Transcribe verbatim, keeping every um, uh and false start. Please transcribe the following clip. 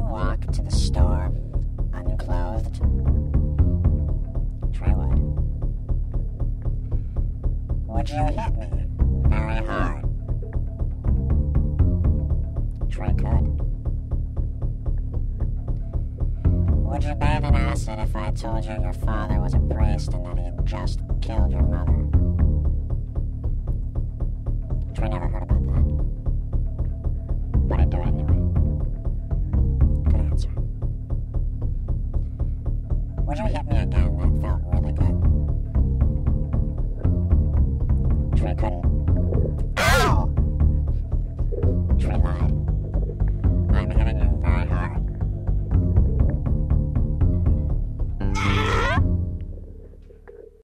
walk to the store unclothed? Trey would. Would you hit me very hard? Trey could. Would you bathe in acid if I told you your father was a priest and that he had just killed your mother? Trey never heard about that. But I'd do it anyway. Good answer. Would you hit me again? That felt really good. Trey couldn't.